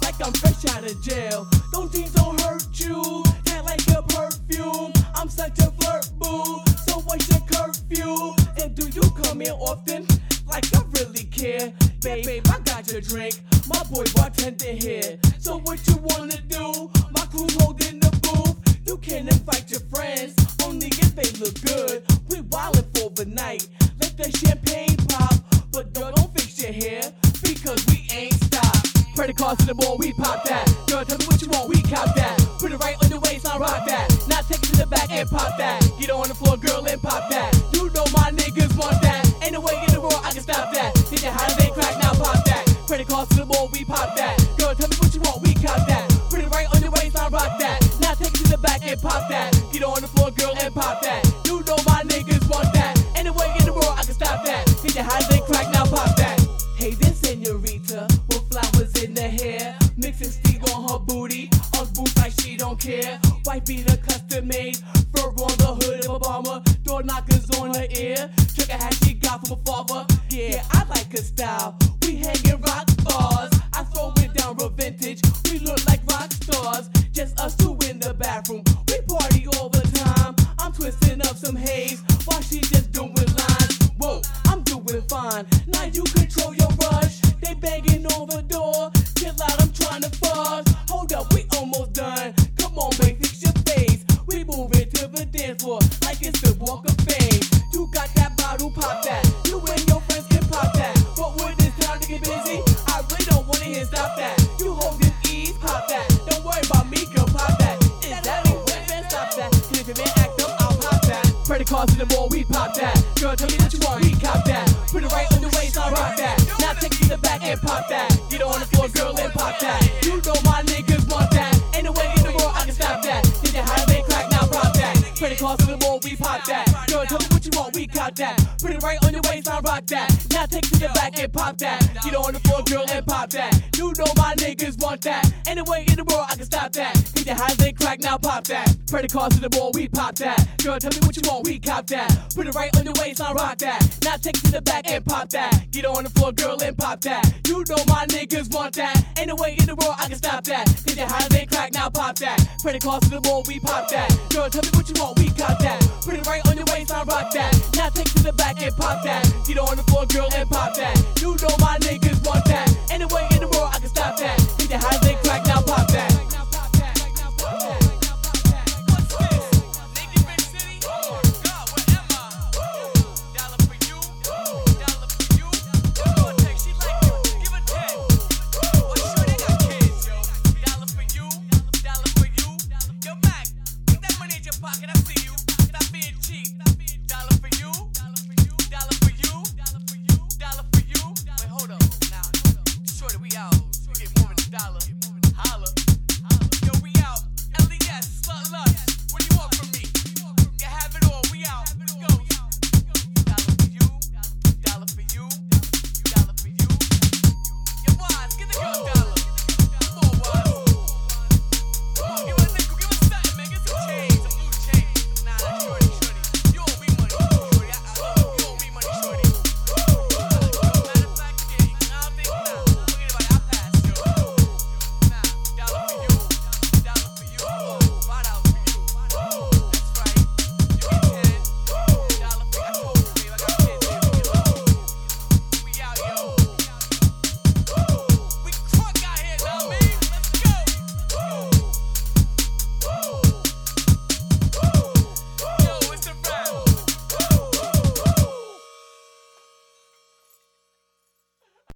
like I'm fresh out of jail. Those jeans don't hurt you, hand like a perfume. I'm such a flirt, boo, so what's your curfew? And do you come here often? Like I really care. Babe, I got your drink, my boy bartender here. So what you wanna do? My crew's holding the booth. You can invite your friends, only if they look good. We wildin' for the night, let the champagne pop. But girl, don't fix your hair, because we ain't stopped. Credit cards to the mall, we pop that. Girl, tell me what you want, we cop that. Put it right on your waist, I rock that. Now take it to the back and pop that. Get on the floor, girl, and pop that. You know my niggas want that. Ain't no way in the world I can stop that. Hit your holiday crack, now pop that. Credit cards to the mall, we pop that. Girl, tell me what you want, we cop that. Put it right on your waist, I rock that. Now take it to the back and pop that. Get on the floor, girl, and pop that. You know my niggas want that. Ain't no way in the world I can stop that. Hit your holiday crack, now pop that. Hey, this senorita with flowers in the hair, mixing Steve on her booty, on boots like she don't care. White beater custom made, fur on the hood of a bomber, door knockers on her ear, trigger hat she got from her father. Yeah, I like her style. We hangin' rock bars. I throw it down real vintage. We look like rock stars. Just us two in the bathroom. We party all the time. I'm twisting up some haze while she just doing lines. Whoa, I'm doing fine. Now you control your rush. They banging on the door. Chill out, I'm trying to fuzz. Hold up, we almost done. Come on, babe, fix your face. We moving to the dance floor like it's the walk of fame. You got that bottle, pop that. You and your friends can pop that. But when it's time to get busy, I really don't wanna hear stop that. You holding ease, pop that. Don't worry about me, girl, pop that. Is that a wet man? Stop that. And if you man act up, I'll pop that. Credit cards to the mall, we pop that. Girl, tell me what you want, we cop that. Put it right on your waist, I'll rock that. Now take it to the back and pop that. Get on the floor, girl, and pop that. You know my niggas want that. Ain't no way in the world I can stop that. Did your holiday crack, now pop that. Credit cards to the mall, we pop that. Girl, tell me what you want, we cop that. Put it right on your waist, I'll rock that. Now take it to the back and pop that. Get on the floor, girl, and pop that. You know my niggas want that. Ain't no way in the world I can stop that. Did your holiday crack, now pop that. Credit cards to the mall, we pop that. Girl, tell me what you want, we cop that. Put it right on your waist, I'll rock that. Now take it to the back and pop that. Get on the floor, girl, and pop that. You know my niggas want that. Ain't no way in the world I can stop that. Did your holiday crack, now pop that. Credit cards to the mall, we pop that. Girl, tell me what you want, we cop that. Put it right on your waist, I'll rock that. Now take it to the back and pop that. Get on the floor, girl, and pop that.